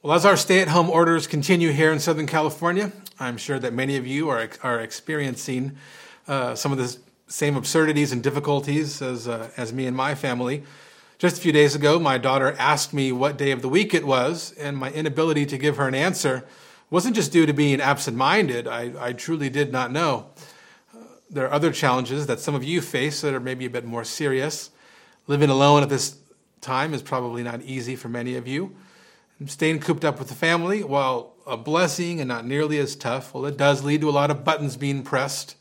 Well, as our stay-at-home orders continue here in Southern California, I'm sure that many of you are experiencing some of the same absurdities and difficulties as me and my family. Just a few days ago, my daughter asked me what day of the week it was, and my inability to give her an answer wasn't just due to being absent-minded. I truly did not know. There are other challenges that some of you face that are maybe a bit more serious. Living alone at this time is probably not easy for many of you. Staying cooped up with the family, while a blessing and not nearly as tough, well, it does lead to a lot of buttons being pressed.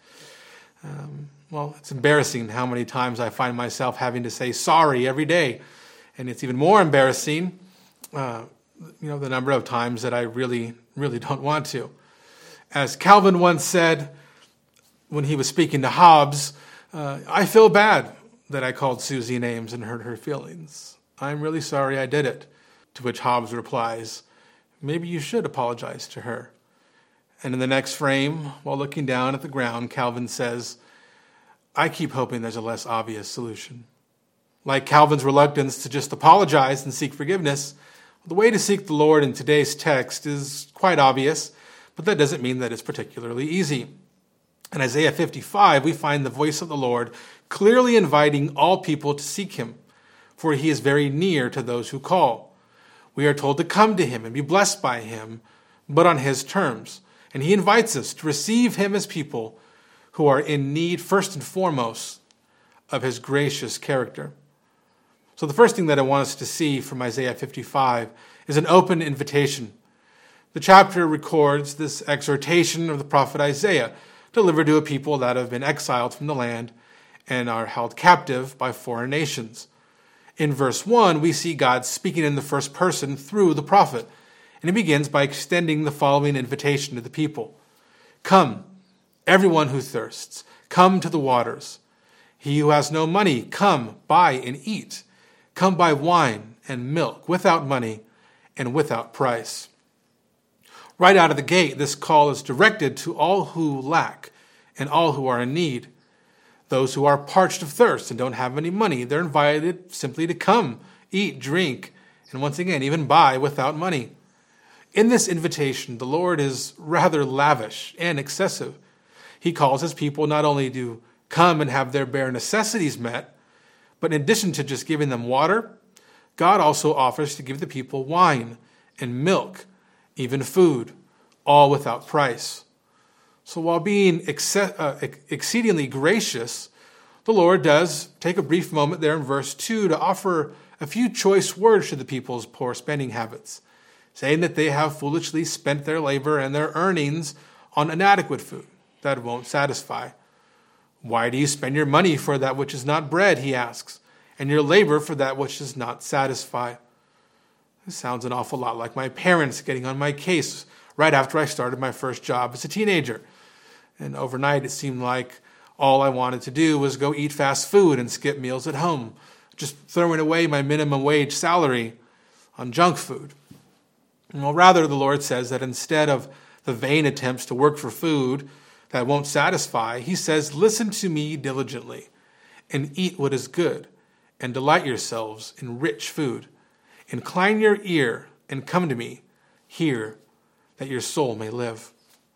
It's embarrassing how many times I find myself having to say sorry every day. And it's even more embarrassing, the number of times that I really, really don't want to. As Calvin once said when he was speaking to Hobbes, I feel bad that I called Susie names and hurt her feelings. I'm really sorry I did it. To which Hobbes replies, maybe you should apologize to her. And in the next frame, while looking down at the ground, Calvin says, I keep hoping there's a less obvious solution. Like Calvin's reluctance to just apologize and seek forgiveness, the way to seek the Lord in today's text is quite obvious, but that doesn't mean that it's particularly easy. In Isaiah 55, we find the voice of the Lord clearly inviting all people to seek him, for he is very near to those who call. We are told to come to him and be blessed by him, but on his terms. And he invites us to receive him as people who are in need, first and foremost, of his gracious character. So the first thing that I want us to see from Isaiah 55 is an open invitation. The chapter records this exhortation of the prophet Isaiah, delivered to a people that have been exiled from the land and are held captive by foreign nations. In verse 1, we see God speaking in the first person through the prophet, and he begins by extending the following invitation to the people. Come, everyone who thirsts, come to the waters. He who has no money, come, buy and eat. Come buy wine and milk without money and without price. Right out of the gate, this call is directed to all who lack and all who are in need. Those who are parched of thirst and don't have any money, they're invited simply to come, eat, drink, and once again, even buy without money. In this invitation, the Lord is rather lavish and excessive. He calls his people not only to come and have their bare necessities met, but in addition to just giving them water, God also offers to give the people wine and milk, even food, all without price. So while being exceedingly gracious, the Lord does take a brief moment there in verse 2 to offer a few choice words to the people's poor spending habits, saying that they have foolishly spent their labor and their earnings on inadequate food that won't satisfy. Why do you spend your money for that which is not bread, he asks, and your labor for that which does not satisfy? This sounds an awful lot like my parents getting on my case right after I started my first job as a teenager. And overnight, it seemed like all I wanted to do was go eat fast food and skip meals at home, just throwing away my minimum wage salary on junk food. Well, rather, the Lord says that instead of the vain attempts to work for food that won't satisfy, he says, listen to me diligently and eat what is good and delight yourselves in rich food. Incline your ear and come to me. Hear that your soul may live.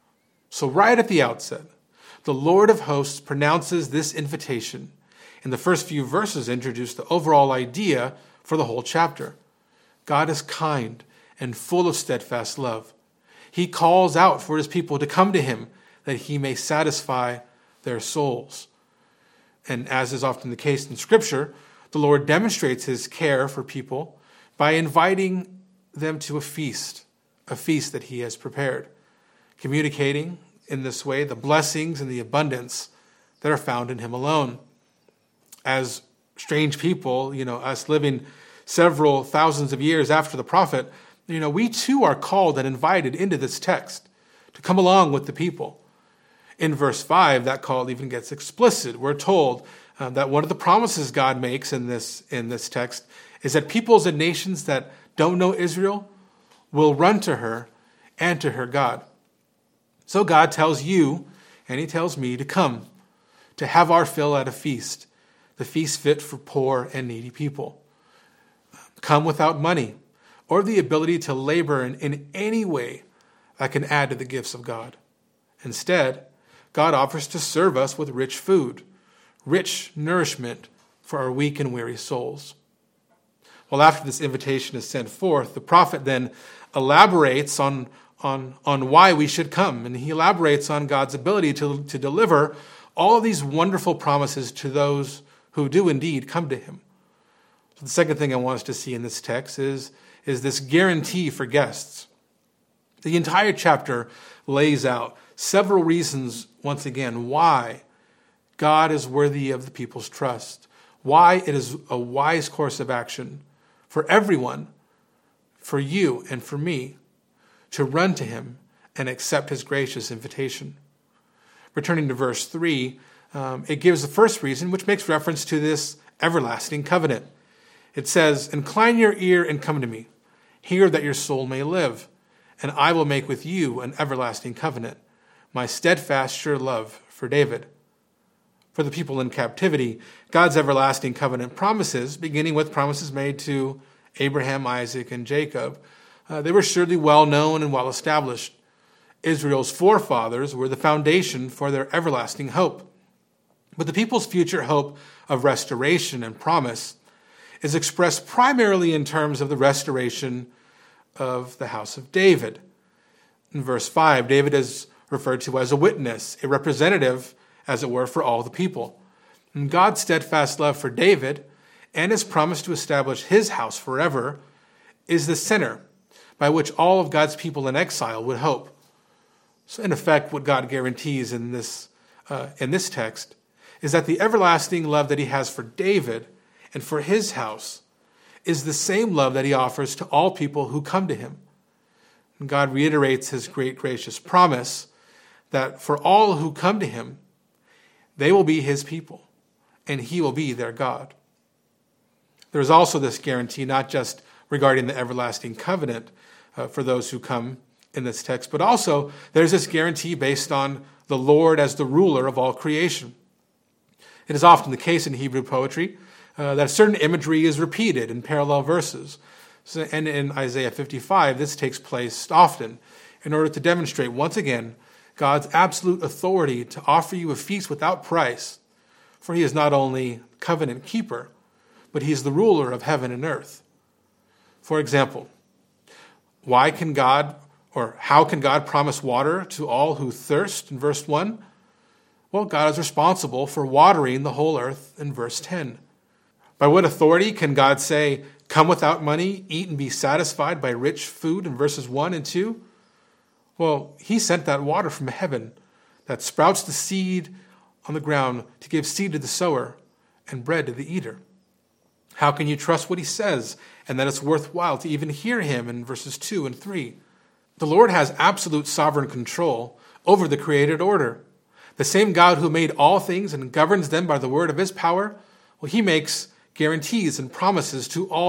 So right at the outset, the Lord of hosts pronounces this invitation, and the first few verses introduce the overall idea for the whole chapter. God is kind and full of steadfast love. He calls out for his people to come to him that he may satisfy their souls. And as is often the case in Scripture, the Lord demonstrates his care for people by inviting them to a feast that he has prepared, communicating in this way the blessings and the abundance that are found in him alone. As strange people, us living several thousands of years after the prophet, we too are called and invited into this text to come along with the people. In verse 5, that call even gets explicit. We're told that one of the promises God makes in this text is that peoples and nations that don't know Israel will run to her and to her God. So God tells you, and he tells me, to come, to have our fill at a feast, the feast fit for poor and needy people. Come without money, or the ability to labor in any way that can add to the gifts of God. Instead, God offers to serve us with rich food, rich nourishment for our weak and weary souls. Well, after this invitation is sent forth, the prophet then elaborates on why we should come. And he elaborates on God's ability to deliver all of these wonderful promises to those who do indeed come to him. So the second thing I want us to see in this text is this guarantee for guests. The entire chapter lays out several reasons, once again, why God is worthy of the people's trust, why it is a wise course of action for everyone, for you and for me, to run to him and accept his gracious invitation. Returning to verse 3, it gives the first reason, which makes reference to this everlasting covenant. It says, "Incline your ear and come to me. Hear that your soul may live, and I will make with you an everlasting covenant, my steadfast, sure love for David." For the people in captivity, God's everlasting covenant promises, beginning with promises made to Abraham, Isaac, and Jacob, they were surely well known and well established. Israel's forefathers were the foundation for their everlasting hope. But the people's future hope of restoration and promise is expressed primarily in terms of the restoration of the house of David. In verse 5, David is referred to as a witness, a representative, as it were, for all the people. And God's steadfast love for David and his promise to establish his house forever is the center by which all of God's people in exile would hope. So in effect, what God guarantees in this text is that the everlasting love that he has for David and for his house is the same love that he offers to all people who come to him. And God reiterates his great gracious promise that for all who come to him, they will be his people, and he will be their God. There is also this guarantee, not just regarding the everlasting covenant for those who come in this text, but also there's this guarantee based on the Lord as the ruler of all creation. It is often the case in Hebrew poetry that a certain imagery is repeated in parallel verses. And in Isaiah 55, this takes place often in order to demonstrate, once again, God's absolute authority to offer you a feast without price, for he is not only covenant keeper, but he is the ruler of heaven and earth. For example, how can God promise water to all who thirst in verse 1? Well, God is responsible for watering the whole earth in verse 10. By what authority can God say, "Come without money, eat and be satisfied by rich food" in verses 1 and 2? Well, he sent that water from heaven that sprouts the seed on the ground to give seed to the sower and bread to the eater. How can you trust what he says and that it's worthwhile to even hear him in verses 2 and 3? The Lord has absolute sovereign control over the created order. The same God who made all things and governs them by the word of his power, well, he makes guarantees and promises to all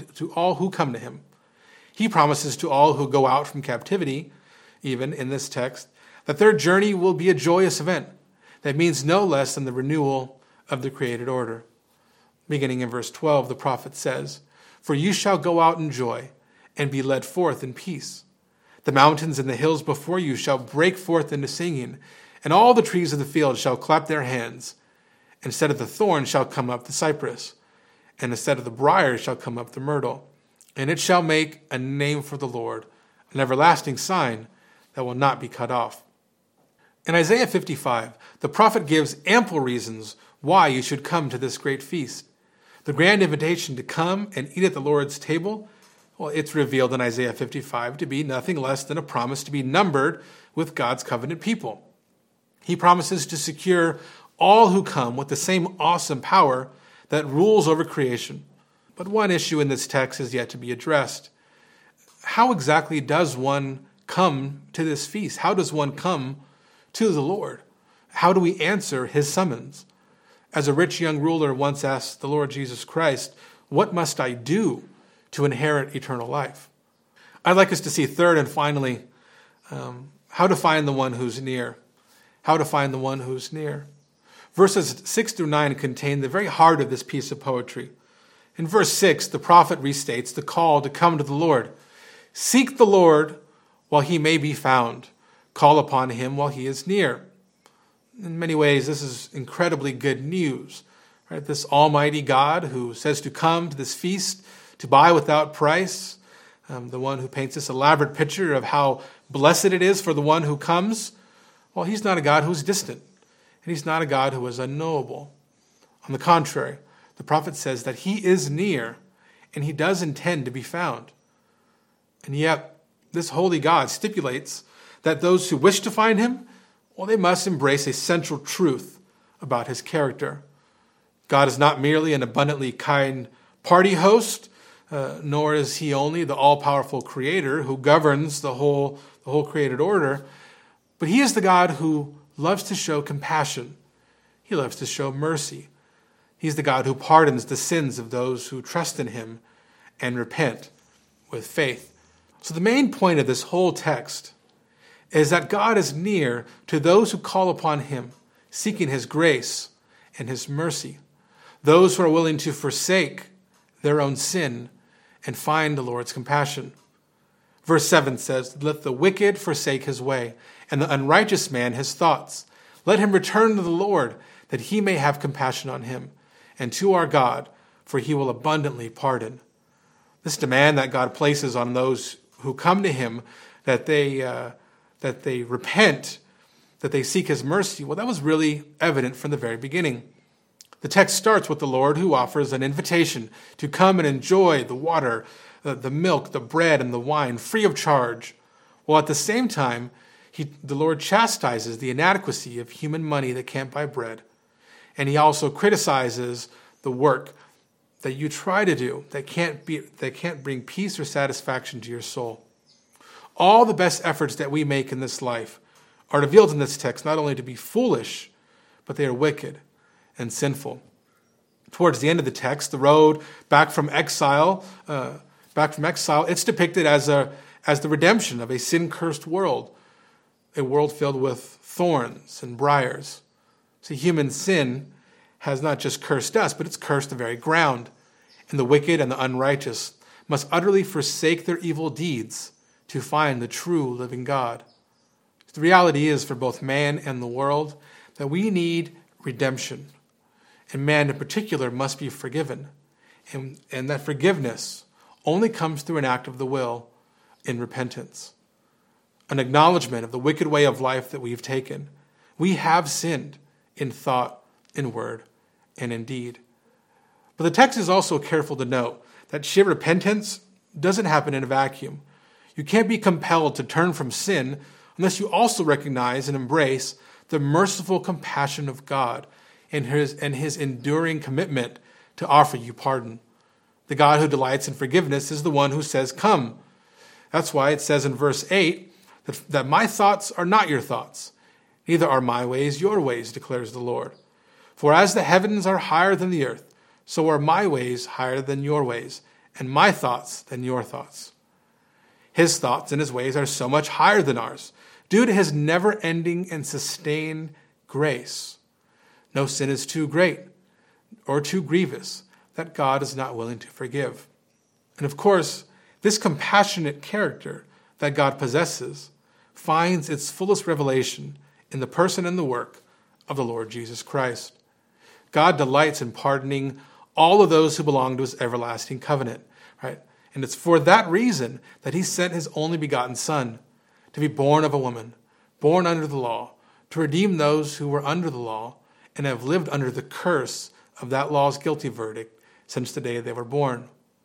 who come to him. He promises to all who go out from captivity, even in this text, that their journey will be a joyous event that means no less than the renewal of the created order. Beginning in verse 12, the prophet says, "For you shall go out in joy and be led forth in peace. The mountains and the hills before you shall break forth into singing, and all the trees of the field shall clap their hands. Instead of the thorn shall come up the cypress, and instead of the briar shall come up the myrtle. And it shall make a name for the Lord, an everlasting sign that will not be cut off." In Isaiah 55, the prophet gives ample reasons why you should come to this great feast. The grand invitation to come and eat at the Lord's table, well, it's revealed in Isaiah 55 to be nothing less than a promise to be numbered with God's covenant people. He promises to secure all who come with the same awesome power that rules over creation. But one issue in this text is yet to be addressed. How exactly does one come to this feast? How does one come to the Lord? How do we answer his summons? As a rich young ruler once asked the Lord Jesus Christ, "What must I do to inherit eternal life?" I'd like us to see third and finally, how to find the one who's near. How to find the one who's near. Verses 6 through 9 contain the very heart of this piece of poetry. In verse 6, the prophet restates the call to come to the Lord. Seek the Lord while he may be found. Call upon him while he is near. In many ways, this is incredibly good news. Right? This almighty God who says to come to this feast, to buy without price, the one who paints this elaborate picture of how blessed it is for the one who comes, well, he's not a God who's distant, and he's not a God who is unknowable. On the contrary, the prophet says that he is near, and he does intend to be found. And yet, this holy God stipulates that those who wish to find him, well, they must embrace a central truth about his character. God is not merely an abundantly kind party host, nor is he only the all-powerful creator who governs the whole created order, but he is the God who loves to show compassion. He loves to show mercy. He's the God who pardons the sins of those who trust in him and repent with faith. So the main point of this whole text is that God is near to those who call upon him, seeking his grace and his mercy, those who are willing to forsake their own sin and find the Lord's compassion. Verse 7 says, "Let the wicked forsake his way, and the unrighteous man his thoughts. Let him return to the Lord, that he may have compassion on him, and to our God, for he will abundantly pardon." This demand that God places on those who come to him, that they repent, that they seek his mercy, well, that was really evident from the very beginning. The text starts with the Lord who offers an invitation to come and enjoy the water, the milk, the bread, and the wine free of charge, while at the same time, the Lord chastises the inadequacy of human money that can't buy bread. And he also criticizes the work that you try to do that can't bring peace or satisfaction to your soul. All the best efforts that we make in this life are revealed in this text not only to be foolish, but they are wicked and sinful. Towards the end of the text, the road back from exile, it's depicted as the redemption of a sin-cursed world, a world filled with thorns and briars. See, human sin has not just cursed us, but it's cursed the very ground. And the wicked and the unrighteous must utterly forsake their evil deeds to find the true living God. The reality is for both man and the world that we need redemption. And man in particular must be forgiven. And that forgiveness only comes through an act of the will in repentance. An acknowledgement of the wicked way of life that we've taken. We have sinned in thought, in word, and in deed. But the text is also careful to note that sheer repentance doesn't happen in a vacuum. You can't be compelled to turn from sin unless you also recognize and embrace the merciful compassion of God and his enduring commitment to offer you pardon. The God who delights in forgiveness is the one who says, "Come." That's why it says in verse 8 that my thoughts are not your thoughts, neither are my ways your ways, declares the Lord. For as the heavens are higher than the earth, so are my ways higher than your ways, and my thoughts than your thoughts. His thoughts and his ways are so much higher than ours, due to his never-ending and sustained grace. No sin is too great or too grievous that God is not willing to forgive. And of course, this compassionate character that God possesses finds its fullest revelation in the person and the work of the Lord Jesus Christ. God delights in pardoning all of those who belong to his everlasting covenant, right? And it's for that reason that he sent his only begotten Son to be born of a woman, born under the law, to redeem those who were under the law and have lived under the curse of that law's guilty verdict since the day they were born.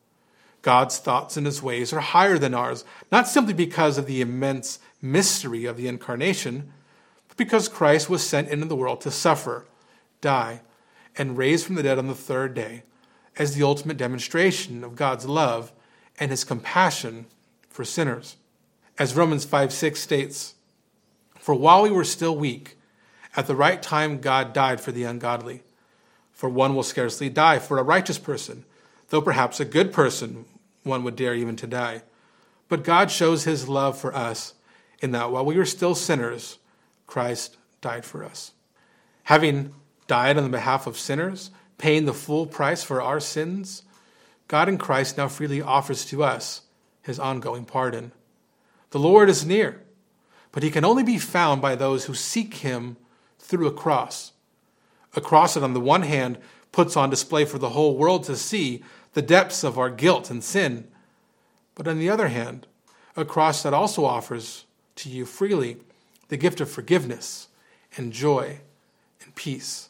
God's thoughts and his ways are higher than ours, not simply because of the immense mystery of the incarnation, but because Christ was sent into the world to suffer, die, and raised from the dead on the third day as the ultimate demonstration of God's love and his compassion for sinners. As Romans 5:6 states, "For while we were still weak, at the right time God died for the ungodly. For one will scarcely die for a righteous person, though perhaps a good person one would dare even to die. But God shows his love for us in that while we were still sinners, Christ died for us." Having died on the behalf of sinners, paying the full price for our sins, God in Christ now freely offers to us his ongoing pardon. The Lord is near, but he can only be found by those who seek him through a cross. A cross that on the one hand puts on display for the whole world to see the depths of our guilt and sin, but on the other hand, a cross that also offers to you freely the gift of forgiveness and joy and peace.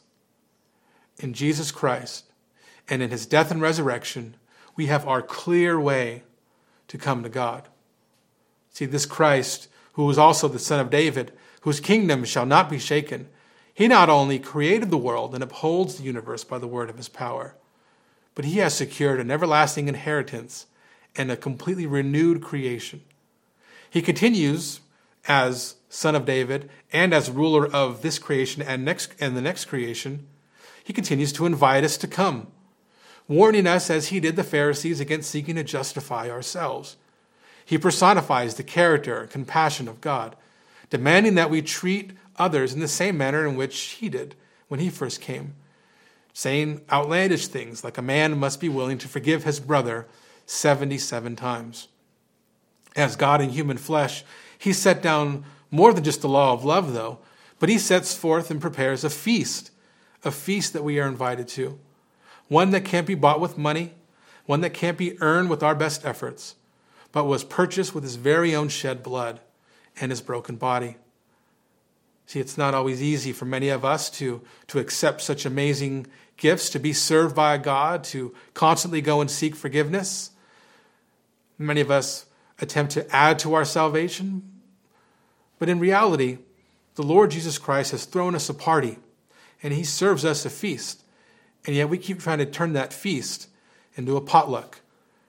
In Jesus Christ and in his death and resurrection, we have our clear way to come to God. See, this Christ, who is also the Son of David, whose kingdom shall not be shaken, he not only created the world and upholds the universe by the word of his power, but he has secured an everlasting inheritance and a completely renewed creation. He continues as Son of David and as ruler of this creation and the next creation. He continues to invite us to come, warning us as he did the Pharisees against seeking to justify ourselves. He personifies the character and compassion of God, demanding that we treat others in the same manner in which he did when he first came, saying outlandish things like a man must be willing to forgive his brother 77 times. As God in human flesh, he set down more than just the law of love, though, but he sets forth and prepares a feast that we are invited to, one that can't be bought with money, one that can't be earned with our best efforts, but was purchased with his very own shed blood and his broken body. See, it's not always easy for many of us to accept such amazing gifts, to be served by a God, to constantly go and seek forgiveness. Many of us attempt to add to our salvation, but in reality, the Lord Jesus Christ has thrown us a party, and he serves us a feast, and yet we keep trying to turn that feast into a potluck.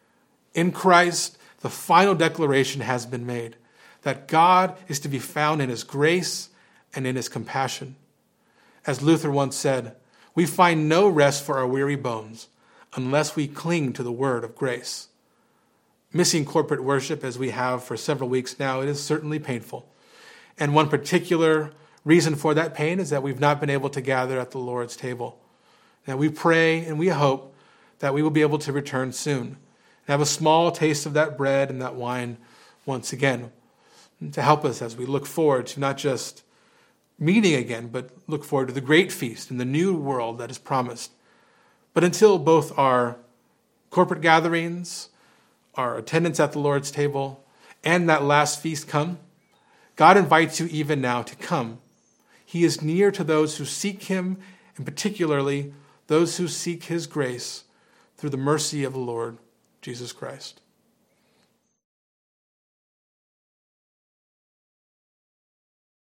In Christ, the final declaration has been made that God is to be found in his grace and in his compassion. As Luther once said, we find no rest for our weary bones unless we cling to the word of grace. Missing corporate worship as we have for several weeks now, it is certainly painful. And one particular reason for that pain is that we've not been able to gather at the Lord's table. Now we pray and we hope that we will be able to return soon and have a small taste of that bread and that wine once again to help us as we look forward to not just meeting again, but look forward to the great feast in the new world that is promised. But until both our corporate gatherings, our attendance at the Lord's table, and that last feast come, God invites you even now to come. He is near to those who seek him, and particularly those who seek his grace through the mercy of the Lord Jesus Christ.